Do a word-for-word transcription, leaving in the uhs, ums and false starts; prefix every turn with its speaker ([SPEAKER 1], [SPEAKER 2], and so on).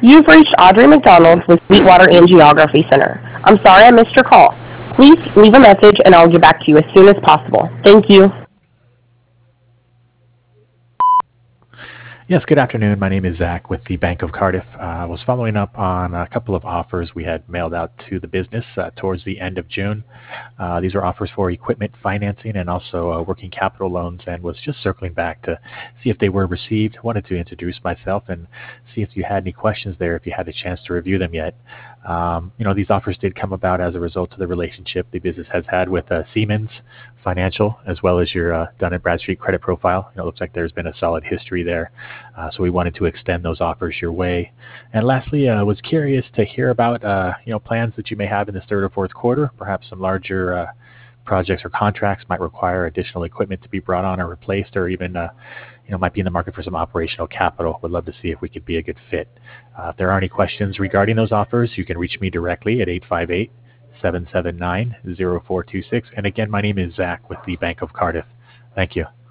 [SPEAKER 1] You've reached Audrey McDonald with Sweetwater Angiography Center. I'm sorry I missed your call. Please leave a message and I'll get back to you as soon as possible. Thank you.
[SPEAKER 2] Yes, good afternoon. My name is Zach with the Bank of Cardiff. Uh, I was following up on a couple of offers we had mailed out to the business uh, towards the end of June. Uh, these are offers for equipment financing and also uh, working capital loans, and was just circling back to see if they were received. Wanted to introduce myself and see if you had any questions there, if you had a chance to review them yet. Um, you know, these offers did come about as a result of the relationship the business has had with uh, Siemens Financial, as well as your uh, Dun and Bradstreet credit profile. You know, it looks like there's been a solid history there. Uh, so we wanted to extend those offers your way. And lastly, I uh, was curious to hear about uh, you know plans that you may have in this third or fourth quarter. Perhaps some larger uh, projects or contracts might require additional equipment to be brought on or replaced, or even uh, you know might be in the market for some operational capital. Would love to see if we could be a good fit. Uh, if there are any questions regarding those offers, you can reach me directly at eight five eight, seven seven nine, zero four two six. And again, my name is Zach with the Bank of Cardiff. Thank you.